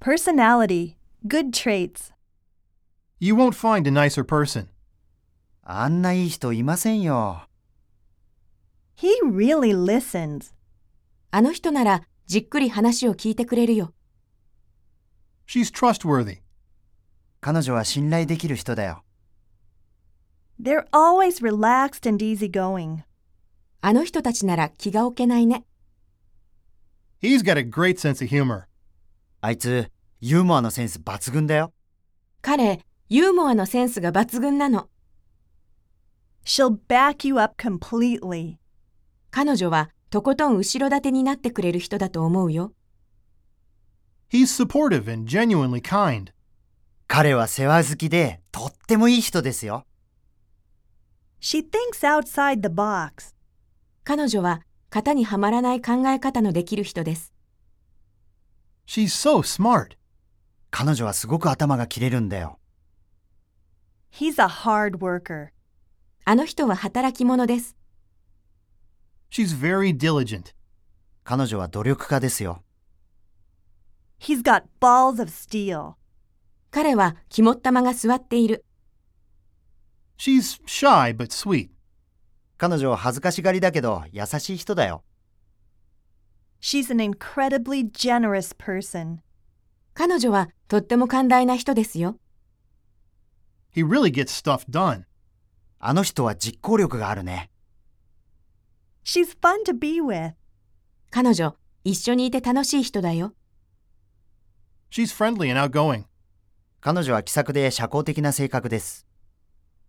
Personality, good traits. You won't find a nicer person. あんないい人いませんよ。 He really listens. あの人ならじっくり話を聞いてくれるよ。 She's trustworthy. 彼女は信頼できる人だよ。 They're always relaxed and easygoing. あの人たちなら気が置けないね。 He's got a great sense of humor. あいつ、ユーモアのセンス抜群だよ。 彼、ユーモアのセンスが抜群なの。 She'll back you up completely. 彼女はとことん後ろ盾になってくれる人だと思うよ。 He's supportive and genuinely kind. 彼は世話好きで、とってもいい人ですよ。 She thinks outside the box. 彼女は型にはまらない考え方のできる人です。 She's so smart. 彼女はすごく頭が切れるんだよ。 He's a hard worker. あの人は働き者です。 She's very diligent. 彼女は努力家ですよ。 He's got balls of steel. 彼は肝っ玉が据わっている。 She's shy but sweet. 彼女は恥ずかしがりだけど優しい人だよ。 She's an incredibly generous person. 彼女はとっても寛大な人ですよ。 He really gets stuff done. あの人は実行力があるね。 She's fun to be with. 彼女、一緒にいて楽しい人だよ。 She's friendly and outgoing. 彼女は気さくで社交的な性格です。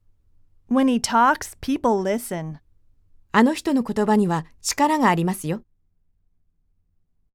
When he talks, people listen. あの人の言葉には力がありますよ。